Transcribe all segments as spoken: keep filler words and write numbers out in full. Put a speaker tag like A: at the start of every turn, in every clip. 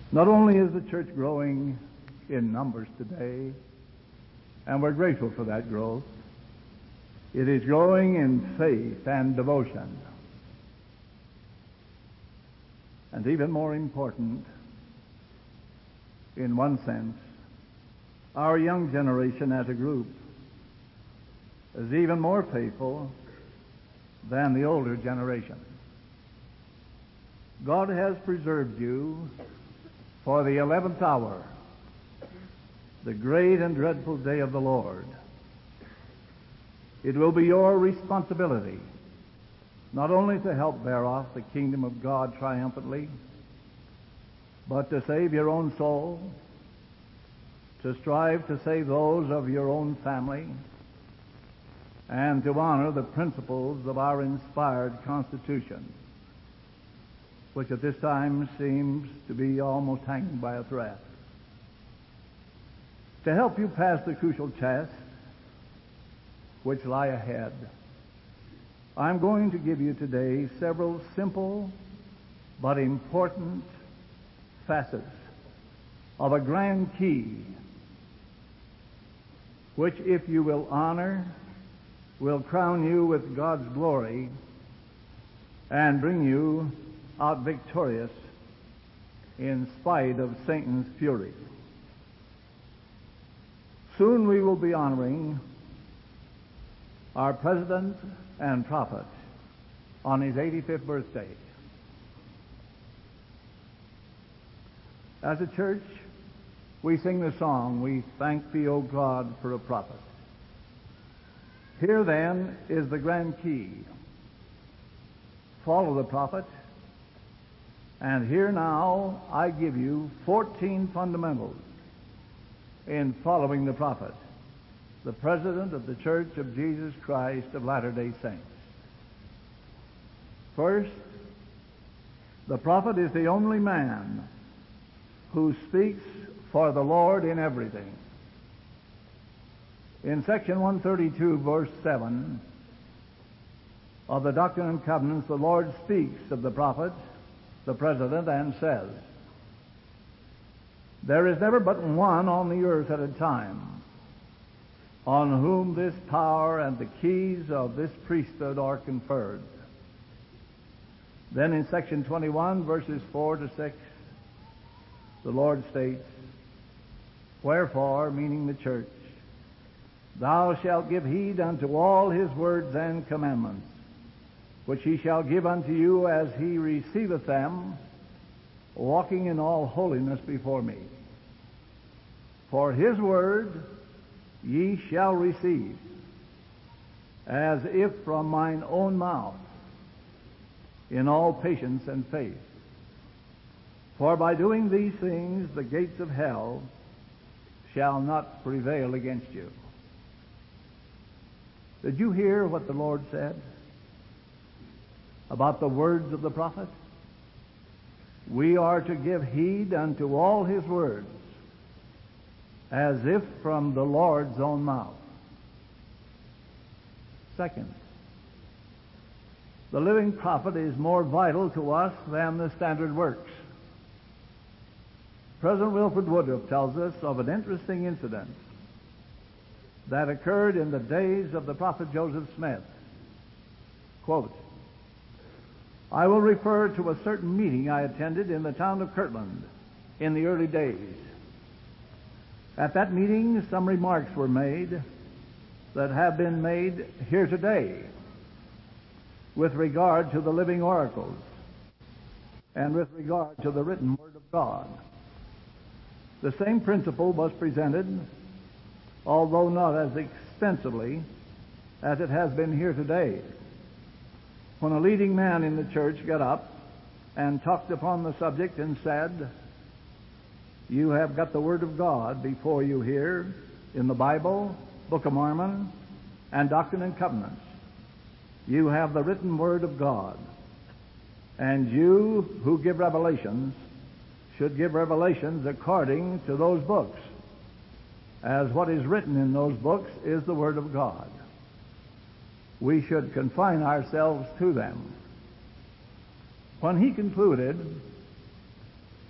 A: Not only is the church growing in numbers today, and we're grateful for that growth, it is growing in faith and devotion. And even more important, in one sense, our young generation as a group is even more faithful than the older generation. God has preserved you for the eleventh hour, the great and dreadful day of the Lord. It will be your responsibility not only to help bear off the kingdom of God triumphantly, but to save your own soul, to strive to save those of your own family, and to honor the principles of our inspired Constitution, which at this time seems to be almost hanging by a thread. To help you pass the crucial tests which lie ahead, I'm going to give you today several simple but important facets of a grand key, which, if you will honor, will crown you with God's glory and bring you out victorious in spite of Satan's fury. Soon we will be honoring our President and Prophet on his eighty-fifth birthday. As a church, we sing the song, "We thank thee, O God, for a prophet." Here then is the grand key. Follow the prophet, and here now I give you fourteen fundamentals in following the prophet, the President of the Church of Jesus Christ of Latter-day Saints. First, the prophet is the only man who speaks for the Lord in everything. In section one thirty-two, verse seven of the Doctrine and Covenants, the Lord speaks of the prophet, the President, and says, "There is never but one on the earth at a time on whom this power and the keys of this priesthood are conferred." Then in section twenty-one, verses four to six, the Lord states, "Wherefore," meaning the church, "thou shalt give heed unto all his words and commandments, which he shall give unto you as he receiveth them, walking in all holiness before me. For his word ye shall receive, as if from mine own mouth, in all patience and faith. For by doing these things the gates of hell shall not prevail against you." Did you hear what the Lord said about the words of the prophet? We are to give heed unto all his words, as if from the Lord's own mouth. Second, the living prophet is more vital to us than the standard works. President Wilford Woodruff tells us of an interesting incident that occurred in the days of the prophet Joseph Smith. Quote, "I will refer to a certain meeting I attended in the town of Kirtland in the early days. At that meeting, some remarks were made that have been made here today with regard to the living oracles and with regard to the written Word of God. The same principle was presented, although not as extensively as it has been here today, when a leading man in the church got up and talked upon the subject and said, 'You have got the Word of God before you here in the Bible, Book of Mormon, and Doctrine and Covenants. You have the written Word of God. And you who give revelations should give revelations according to those books, as what is written in those books is the Word of God. We should confine ourselves to them.' When he concluded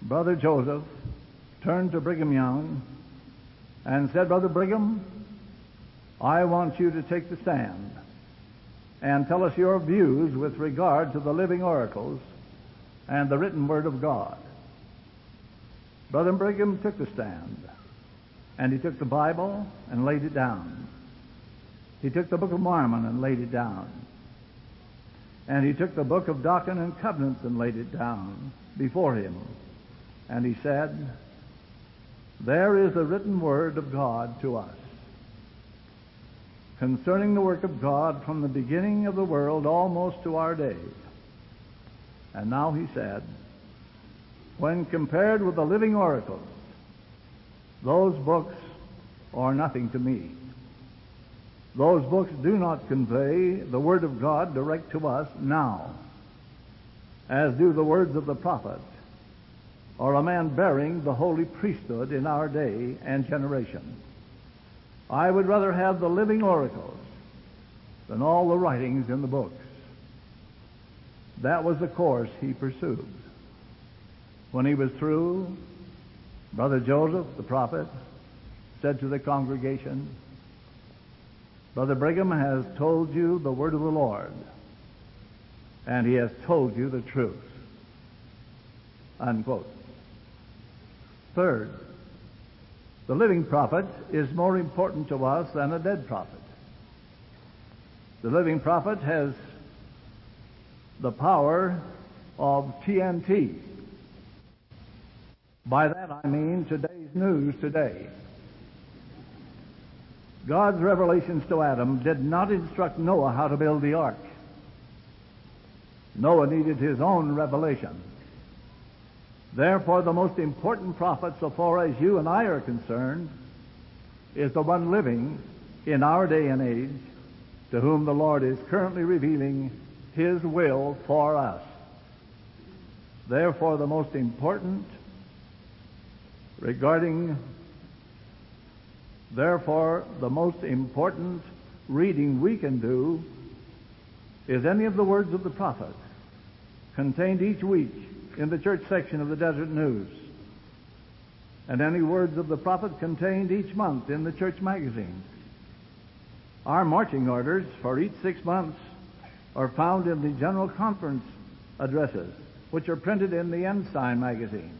A: Brother Joseph turned to Brigham Young and said, "Brother Brigham, I want you to take the stand and tell us your views with regard to the living oracles and the written Word of God." Brother Brigham took the stand, and he took the Bible and laid it down. He took the Book of Mormon and laid it down. And he took the Book of Doctrine and Covenants and laid it down before him. And he said, "There is the written Word of God to us concerning the work of God from the beginning of the world almost to our day." And now he said, when compared with the living oracles, those books are nothing to me. Those books do not convey the Word of God direct to us now, as do the words of the prophet, or a man bearing the holy priesthood in our day and generation. I would rather have the living oracles than all the writings in the books. That was the course he pursued. When he was through, Brother Joseph, the prophet, said to the congregation, "Brother Brigham has told you the word of the Lord, and he has told you the truth." Unquote. Third, the living prophet is more important to us than a dead prophet. The living prophet has the power of T N T. By that I mean today's news today. God's revelations to Adam did not instruct Noah how to build the ark. Noah needed his own revelation. Therefore, the most important prophet, so far as you and I are concerned, is the one living in our day and age, to whom the Lord is currently revealing His will for us. Therefore, the most important regarding Therefore, the most important reading we can do is any of the words of the prophet contained each week in the church section of the Desert News, and any words of the prophet contained each month in the church magazine. Our marching orders for each six months are found in the General Conference addresses, which are printed in the Ensign magazine.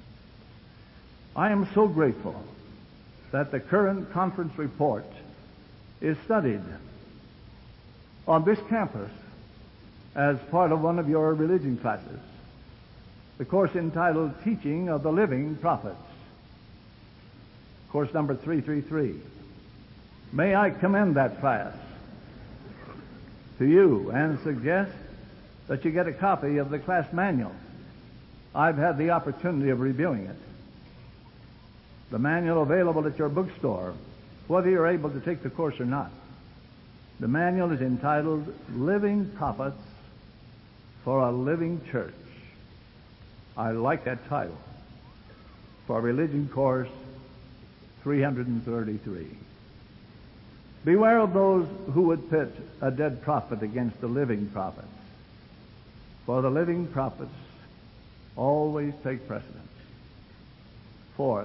A: I am so grateful that the current conference report is studied on this campus as part of one of your religion classes, the course entitled Teaching of the Living Prophets, course number three thirty-three. May I commend that class to you and suggest that you get a copy of the class manual. I've had the opportunity of reviewing it. The manual available at your bookstore, whether you're able to take the course or not. The manual is entitled Living Prophets for a Living Church. I like that title for Religion Course three thirty-three. Beware of those who would pit a dead prophet against the living prophets, for the living prophets always take precedence. Fourth,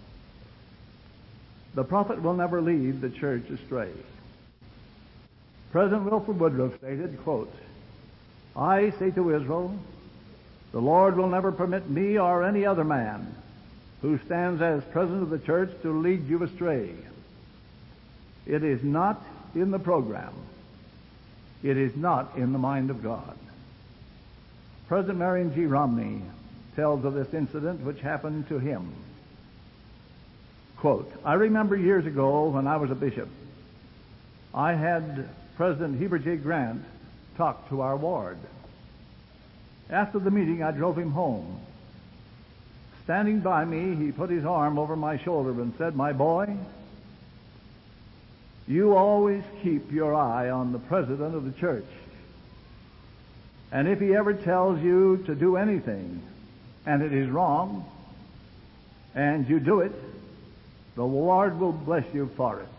A: the prophet will never lead the church astray. President Wilford Woodruff stated, quote, "I say to Israel, the Lord will never permit me or any other man who stands as president of the church to lead you astray. It is not in the program. It is not in the mind of God." President Marion G. Romney tells of this incident which happened to him. Quote, "I remember years ago when I was a bishop, I had President Heber J. Grant talk to our ward. After the meeting, I drove him home. Standing by me, he put his arm over my shoulder and said, 'My boy, you always keep your eye on the president of the church. And if he ever tells you to do anything, and it is wrong, and you do it, the Lord will bless you for it.'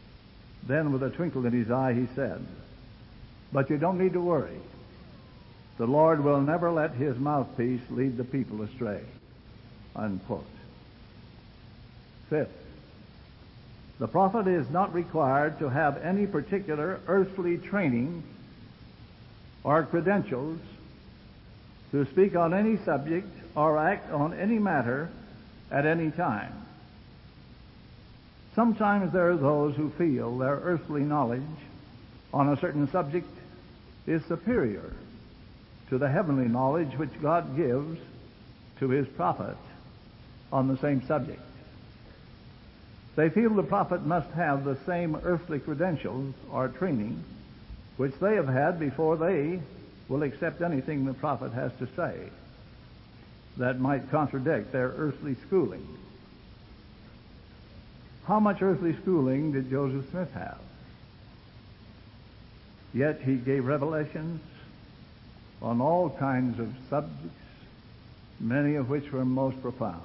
A: Then, with a twinkle in his eye, he said, 'But you don't need to worry. The Lord will never let his mouthpiece lead the people astray. Unquote. Fifth, the prophet is not required to have any particular earthly training or credentials to speak on any subject or act on any matter at any time. Sometimes there are those who feel their earthly knowledge on a certain subject is superior to the heavenly knowledge which God gives to his prophet on the same subject. They feel the prophet must have the same earthly credentials or training which they have had before they will accept anything the prophet has to say that might contradict their earthly schooling. How much earthly schooling did Joseph Smith have? Yet he gave revelations on all kinds of subjects, many of which were most profound.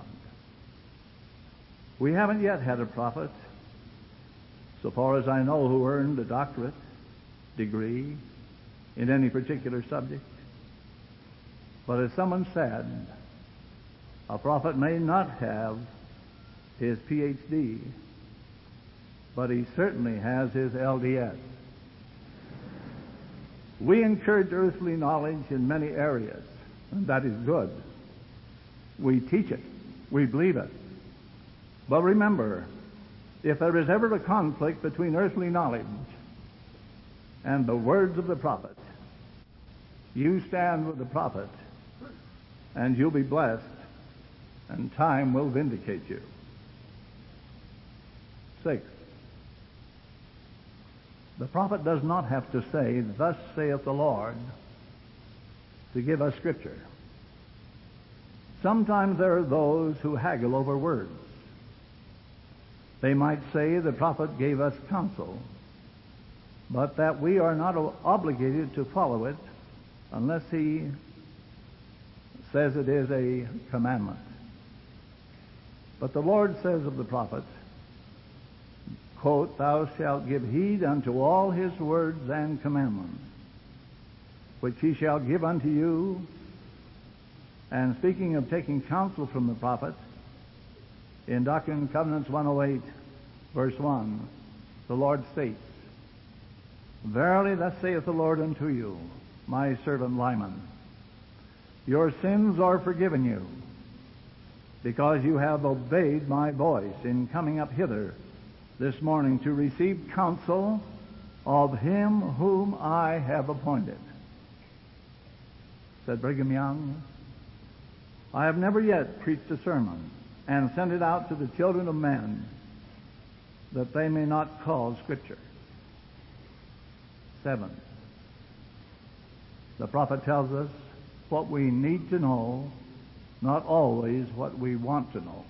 A: We haven't yet had a prophet, so far as I know, who earned a doctorate degree in any particular subject. But as someone said, a prophet may not have his P H D, but he certainly has his L D S. We encourage earthly knowledge in many areas, and that is good. We teach it. We believe it. But remember, if there is ever a conflict between earthly knowledge and the words of the prophet, you stand with the prophet, and you'll be blessed, and time will vindicate you. Six, the prophet does not have to say, "Thus saith the Lord," to give us Scripture. Sometimes there are those who haggle over words. They might say the prophet gave us counsel, but that we are not obligated to follow it unless he says it is a commandment. But the Lord says of the prophet, quote, "Thou shalt give heed unto all his words and commandments, which he shall give unto you." And speaking of taking counsel from the prophet, in Doctrine and Covenants one oh eight, verse one, the Lord states, "Verily thus saith the Lord unto you, my servant Lyman, your sins are forgiven you, because you have obeyed my voice in coming up hither this morning to receive counsel of him whom I have appointed." Said Brigham Young, "I have never yet preached a sermon and sent it out to the children of men that they may not call Scripture." Seven, the prophet tells us what we need to know, not always what we want to know.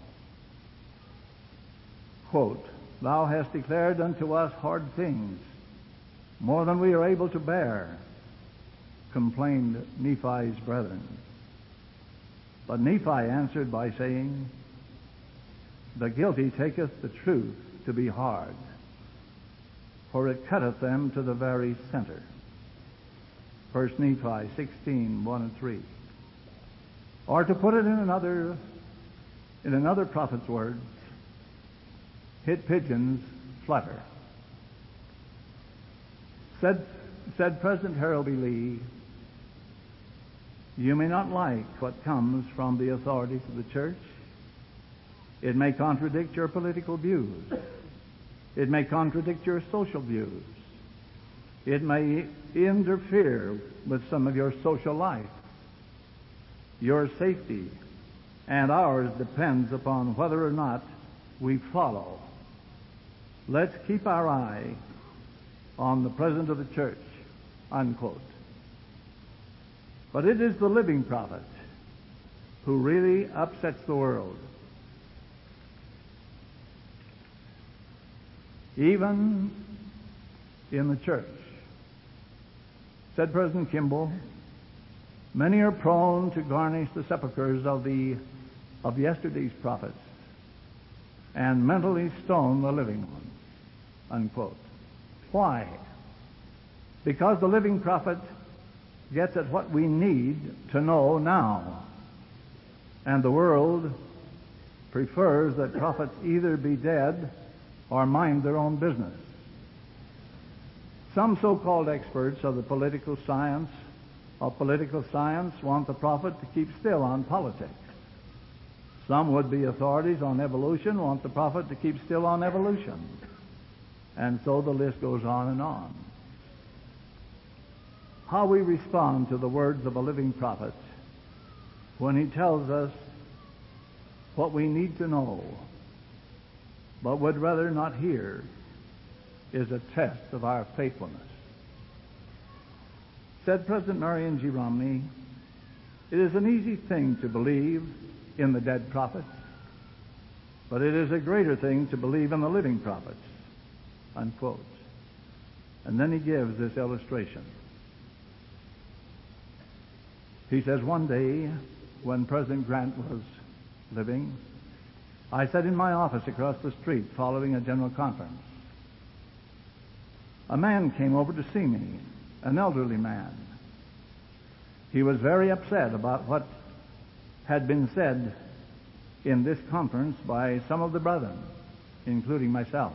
A: Quote, "Thou hast declared unto us hard things, more than we are able to bear," complained Nephi's brethren. But Nephi answered by saying, "The guilty taketh the truth to be hard, for it cutteth them to the very center." First Nephi sixteen, one and three. Or to put it in another in another prophet's words, hit pigeons flutter. Said, said President Harold B. Lee, "You may not like what comes from the authorities of the church. It may contradict your political views. It may contradict your social views. It may interfere with some of your social life. Your safety and ours depends upon whether or not we follow. Let's keep our eye on the President of the church," unquote. But it is the living prophet who really upsets the world. Even in the church. Said President Kimball, "Many are prone to garnish the sepulchres of the of yesterday's prophets and mentally stone the living ones," unquote. Why? Because the living prophet gets at what we need to know now. And the world prefers that prophets either be dead or mind their own business. Some so-called experts of the political science, of political science, want the prophet to keep still on politics. Some would-be authorities on evolution want the prophet to keep still on evolution. And so the list goes on and on. How we respond to the words of a living prophet when he tells us what we need to know, but would rather not hear, is a test of our faithfulness. Said President Marion G. Romney, "It is an easy thing to believe in the dead prophets, but it is a greater thing to believe in the living prophets," unquote. And then he gives this illustration. He says, "One day, when President Grant was living, I sat in my office across the street following a general conference. A man came over to see me, an elderly man. He was very upset about what had been said in this conference by some of the brethren, including myself.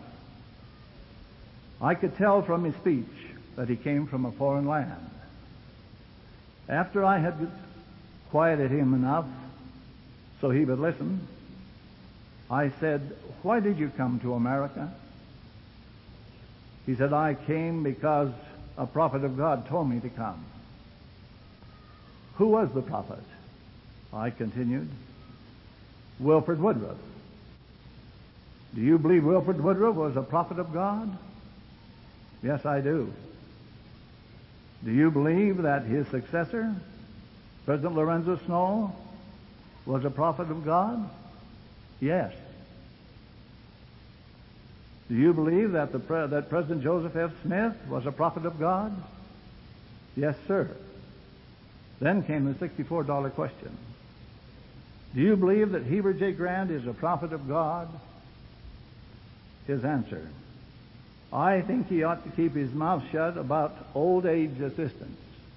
A: I could tell from his speech that he came from a foreign land. After I had quieted him enough so he would listen, I said, 'Why did you come to America?' He said, 'I came because a prophet of God told me to come.' 'Who was the prophet?' I continued. 'Wilford Woodruff.' 'Do you believe Wilford Woodruff was a prophet of God?' 'Yes, I do.' 'Do you believe that his successor, President Lorenzo Snow, was a prophet of God?' 'Yes.' 'Do you believe that, the pre- that President Joseph F. Smith was a prophet of God?' 'Yes, sir.' Then came the sixty-four dollar question. 'Do you believe that Heber J. Grant is a prophet of God?' His answer, 'I think he ought to keep his mouth shut about old age assistance.'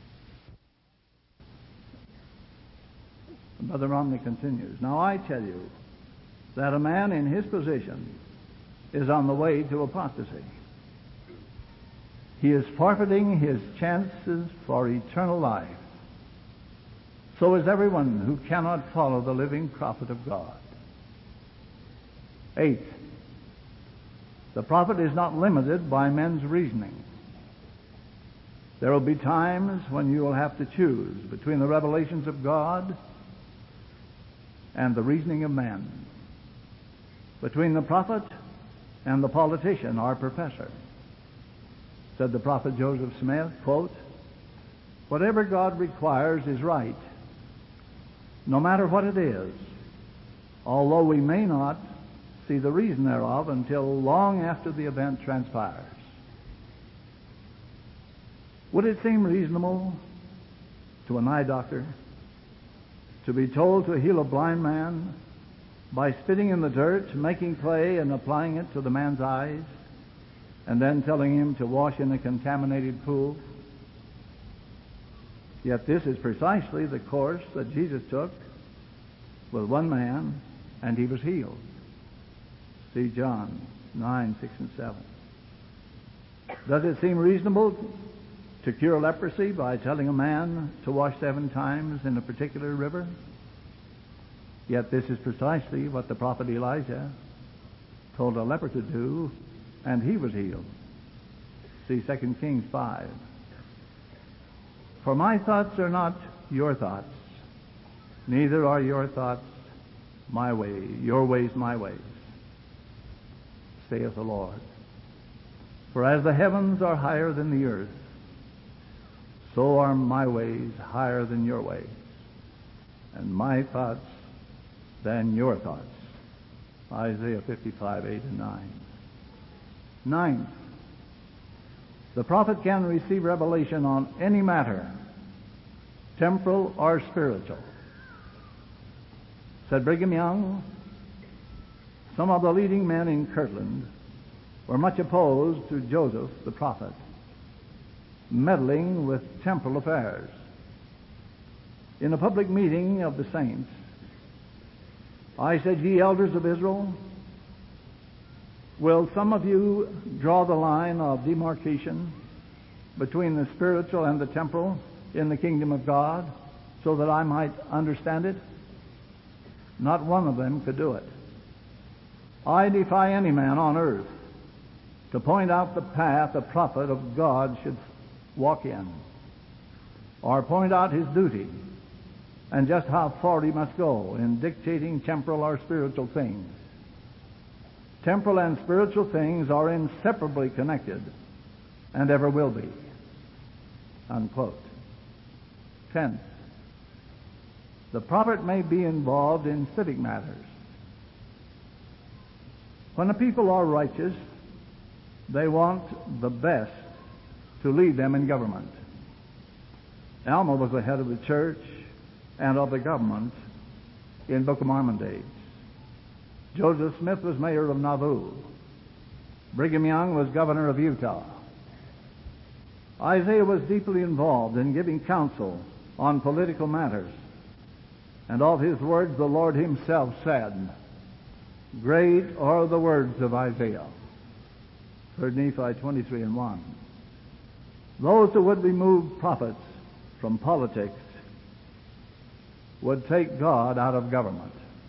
A: Brother Romney continues, 'Now I tell you that a man in his position is on the way to apostasy. He is forfeiting his chances for eternal life. So is everyone who cannot follow the living prophet of God.' Eighth, the prophet is not limited by men's reasoning. There will be times when you will have to choose between the revelations of God and the reasoning of men, between the prophet and the politician or professor. Said the prophet Joseph Smith, quote, "Whatever God requires is right, no matter what it is, although we may not see the reason thereof until long after the event transpires." Would it seem reasonable to an eye doctor to be told to heal a blind man by spitting in the dirt, making clay, and applying it to the man's eyes, and then telling him to wash in a contaminated pool? Yet this is precisely the course that Jesus took with one man, and he was healed. See John nine, six, and seven. Does it seem reasonable to cure leprosy by telling a man to wash seven times in a particular river? Yet this is precisely what the prophet Elijah told a leper to do, and he was healed. See Second Kings five. For my thoughts are not your thoughts, neither are your thoughts my way, your ways my ways, saith the Lord. For as the heavens are higher than the earth, so are my ways higher than your ways, and my thoughts than your thoughts. Isaiah fifty-five, eight and nine. Ninth, the prophet can receive revelation on any matter, temporal or spiritual. Said Brigham Young, some of the leading men in Kirtland were much opposed to Joseph the prophet meddling with temporal affairs. in a public meeting of the saints, I said, "Ye elders of Israel, will some of you draw the line of demarcation between the spiritual and the temporal in the kingdom of God so that I might understand it?" Not one of them could do it. I defy any man on earth to point out the path a prophet of God should walk in, or point out his duty and just how far he must go in dictating temporal or spiritual things. Temporal and spiritual things are inseparably connected and ever will be. Unquote. Tenth, the prophet may be involved in civic matters. When the people are righteous, they want the best to lead them in government. Alma was the head of the church and of the government in Book of Mormon days. Joseph Smith was mayor of Nauvoo. Brigham Young was governor of Utah. Isaiah was deeply involved in giving counsel on political matters. And of his words the Lord himself said, "Great are the words of Isaiah." Third Nephi twenty-three and one. Those who would remove prophets from politics would take God out of government.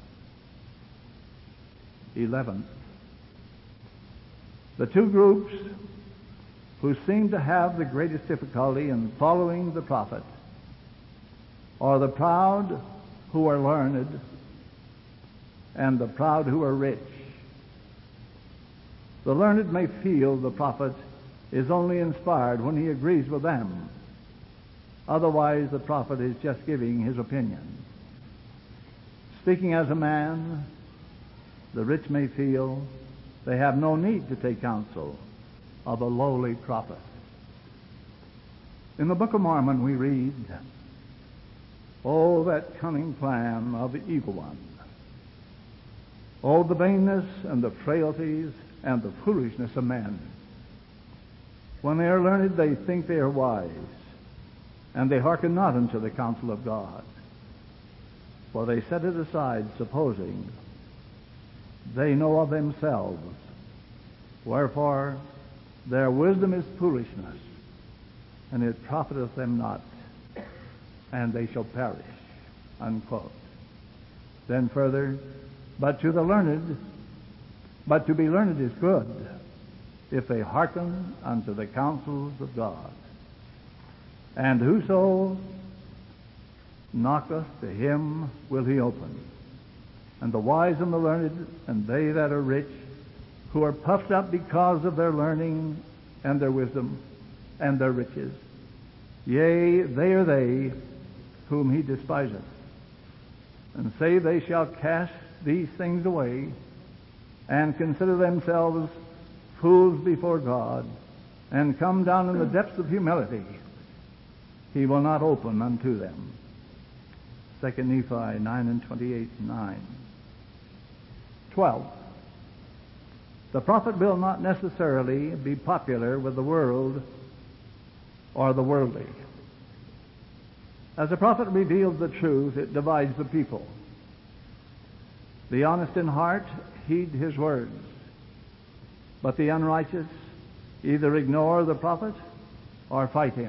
A: Eleventh, the two groups who seem to have the greatest difficulty in following the prophet are the proud who are learned and the proud who are rich. The learned may feel the prophet is only inspired when he agrees with them. Otherwise, the prophet is just giving his opinion. Speaking as a man, the rich may feel they have no need to take counsel of a lowly prophet. In the Book of Mormon we read, "Oh, that cunning plan of the evil one! Oh, the vainness and the frailties and the foolishness of men! When they are learned, they think they are wise, and they hearken not unto the counsel of God. For they set it aside, supposing they know of themselves. Wherefore their wisdom is foolishness, and it profiteth them not, and they shall perish." Unquote. Then further, "But to the learned, but to be learned is good, if they hearken unto the counsels of God. And whoso knocketh, to him will he open. And the wise and the learned, and they that are rich, who are puffed up because of their learning and their wisdom and their riches, yea, they are they whom he despiseth, and say they shall cast these things away, and consider themselves fools before God, and come down in the depths of humility. He will not open unto them." Second Nephi nine and twenty-eight and nine. Twelve. The prophet will not necessarily be popular with the world or the worldly. As the prophet reveals the truth, it divides the people. The honest in heart heed his words, but the unrighteous either ignore the prophet or fight him.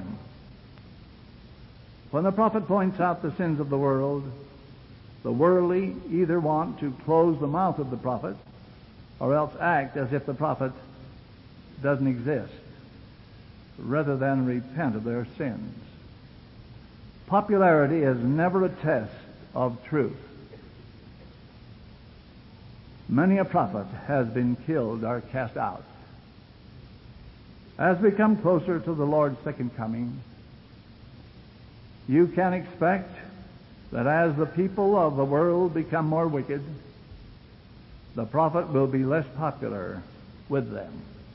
A: When the prophet points out the sins of the world, the worldly either want to close the mouth of the prophet or else act as if the prophet doesn't exist, rather than repent of their sins. Popularity is never a test of truth. Many a prophet has been killed or cast out. As we come closer to the Lord's second coming, you can expect that as the people of the world become more wicked, the prophet will be less popular with them.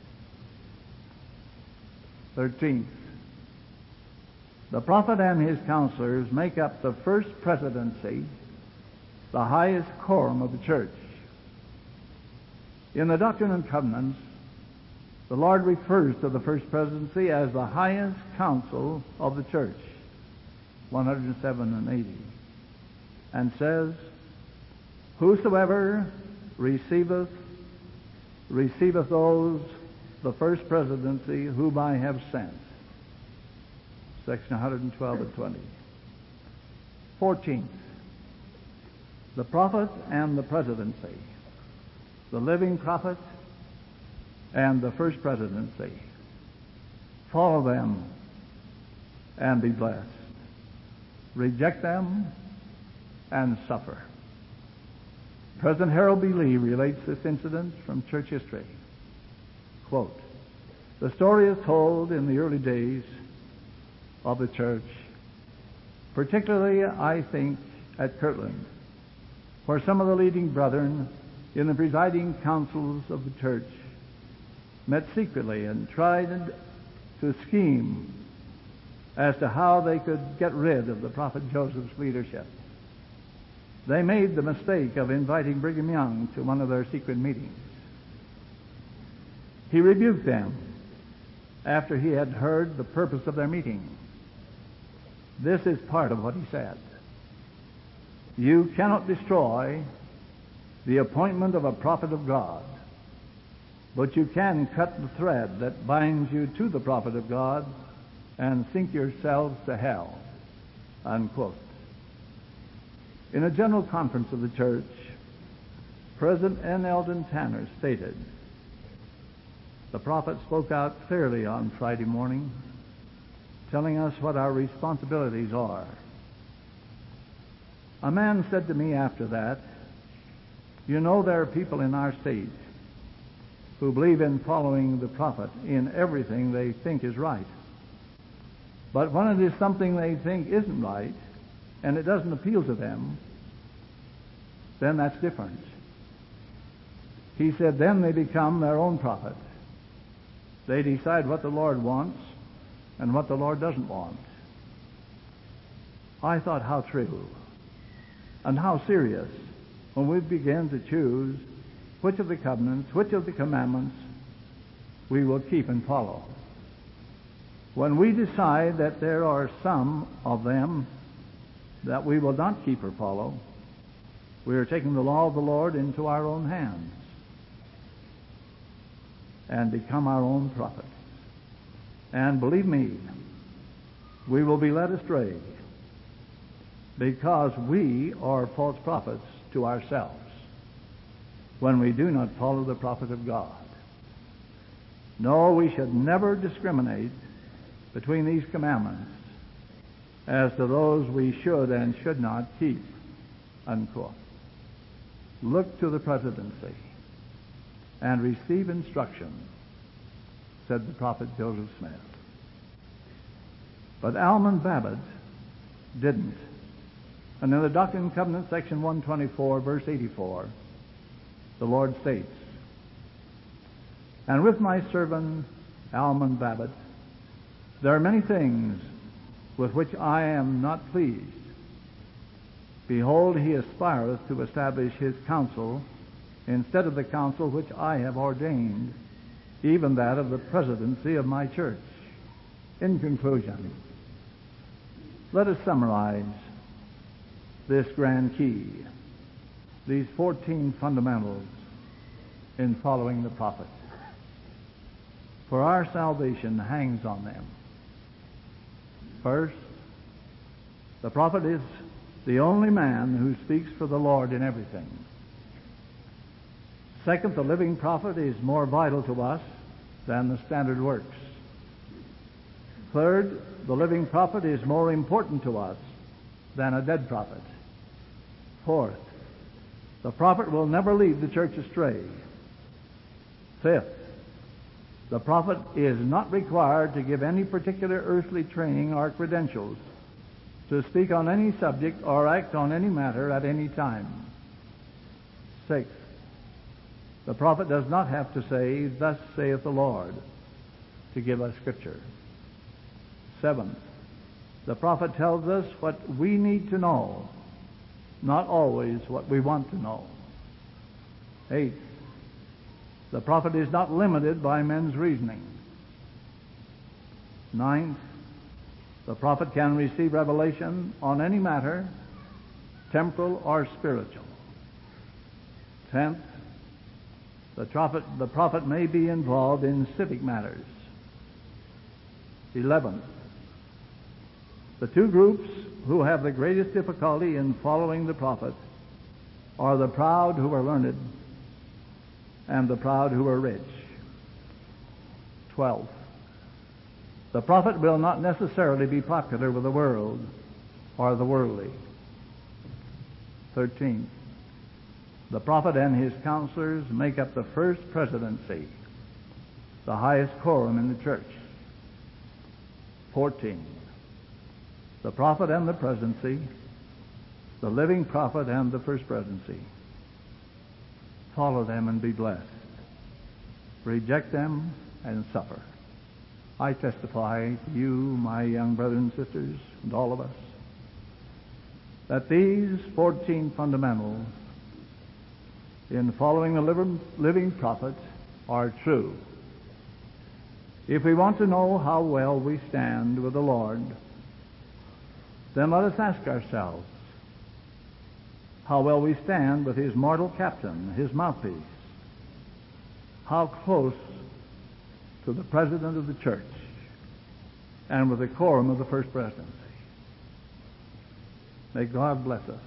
A: Thirteenth, the prophet and his counselors make up the first presidency, the highest quorum of the church. In the Doctrine and Covenants, the Lord refers to the first presidency as the highest council of the church. one hundred seven and eighty, and says, Whosoever receiveth, receiveth those the first presidency whom I have sent. Section one hundred twelve and twenty. fourteenth, the prophet and the presidency. The living prophet and the first presidency. Follow them and be blessed. Reject them and suffer. President Harold B. Lee relates this incident from church history. Quote, the story is told in the early days of the church, particularly, I think, at Kirtland, where some of the leading brethren in the presiding councils of the church met secretly and tried to scheme as to how they could get rid of the prophet Joseph's leadership. They made the mistake of inviting Brigham Young to one of their secret meetings. He rebuked them after he had heard the purpose of their meeting. This is part of what he said. You cannot destroy the appointment of a prophet of God, but you can cut the thread that binds you to the prophet of God and sink yourselves to hell. Unquote. In a general conference of the church, President N. Eldon Tanner stated, the prophet spoke out clearly on Friday morning, telling us what our responsibilities are. A man said to me after that, you know, there are people in our state who believe in following the prophet in everything they think is right. But when it is something they think isn't right, and it doesn't appeal to them, then that's different. He said, then they become their own prophet. They decide what the Lord wants and what the Lord doesn't want. I thought, how true and how serious when we begin to choose which of the covenants, which of the commandments we will keep and follow. When we decide that there are some of them that we will not keep or follow, we are taking the law of the Lord into our own hands and become our own prophets. And believe me, we will be led astray because we are false prophets to ourselves when we do not follow the prophet of God. No, we should never discriminate between these commandments as to those we should and should not keep. Unquote. Look to the presidency and receive instruction, said the prophet Joseph Smith. But Almon Babbitt didn't. And in the Doctrine and Covenants, section one twenty-four, verse eighty-four, the Lord states, and with my servant Almon Babbitt, there are many things with which I am not pleased. Behold, he aspireth to establish his counsel instead of the counsel which I have ordained, even that of the presidency of my church. In conclusion, let us summarize this grand key, these fourteen fundamentals in following the prophet. For our salvation hangs on them. First, the prophet is the only man who speaks for the Lord in everything. Second, the living prophet is more vital to us than the standard works. Third, the living prophet is more important to us than a dead prophet. Fourth, the prophet will never lead the church astray. Fifth, the prophet is not required to give any particular earthly training or credentials to speak on any subject or act on any matter at any time. Sixth, the prophet does not have to say, thus saith the Lord, to give us Scripture. Seventh, the prophet tells us what we need to know, not always what we want to know. Eighth, the prophet is not limited by men's reasoning. Ninth, The prophet can receive revelation on any matter, temporal or spiritual. Tenth, the prophet, the prophet may be involved in civic matters. Eleventh, the two groups who have the greatest difficulty in following the prophet are the proud who are learned and the proud who are rich. Twelfth, the prophet will not necessarily be popular with the world or the worldly. Thirteenth, the prophet and his counselors make up the first presidency, the highest quorum in the church. Fourteen, the prophet and the presidency, the living prophet and the first presidency. Follow them and be blessed. Reject them and suffer. I testify to you, my young brothers and sisters, and all of us, that these fourteen fundamentals in following the living prophet are true. If we want to know how well we stand with the Lord, then let us ask ourselves how well we stand with his mortal captain, his mouthpiece. How close to the president of the church and with the quorum of the first presidency. May God bless us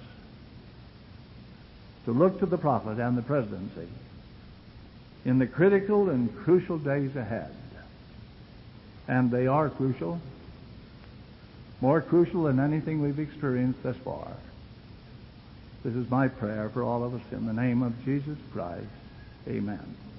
A: to look to the prophet and the presidency in the critical and crucial days ahead. And they are crucial, more crucial than anything we've experienced thus far. This is my prayer for all of us in the name of Jesus Christ. Amen.